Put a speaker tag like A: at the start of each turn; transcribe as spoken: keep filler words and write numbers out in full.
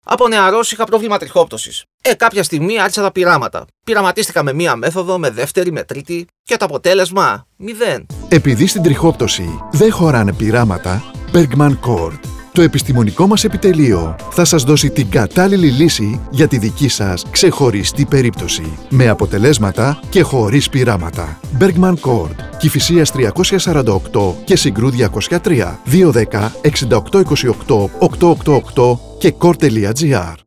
A: Από νεαρός είχα πρόβλημα τριχόπτωσης. Ε, κάποια στιγμή άρχισα τα πειράματα. Πειραματίστηκα με μία μέθοδο, με δεύτερη, με τρίτη και το αποτέλεσμα μηδέν.
B: Επειδή στην τριχόπτωση δεν χωράνε πειράματα, Bergman Cord, το επιστημονικό μας επιτελείο, θα σας δώσει την κατάλληλη λύση για τη δική σας ξεχωριστή περίπτωση. Με αποτελέσματα και χωρίς πειράματα. Bergman Cord, Κηφισίας τριακόσια σαράντα οκτώ και Συγκρού διακόσια τρία, δύο ένα μηδέν, έξι οκτώ δύο οκτώ, οκτώ οκτώ οκτώ και cord τελεία gr.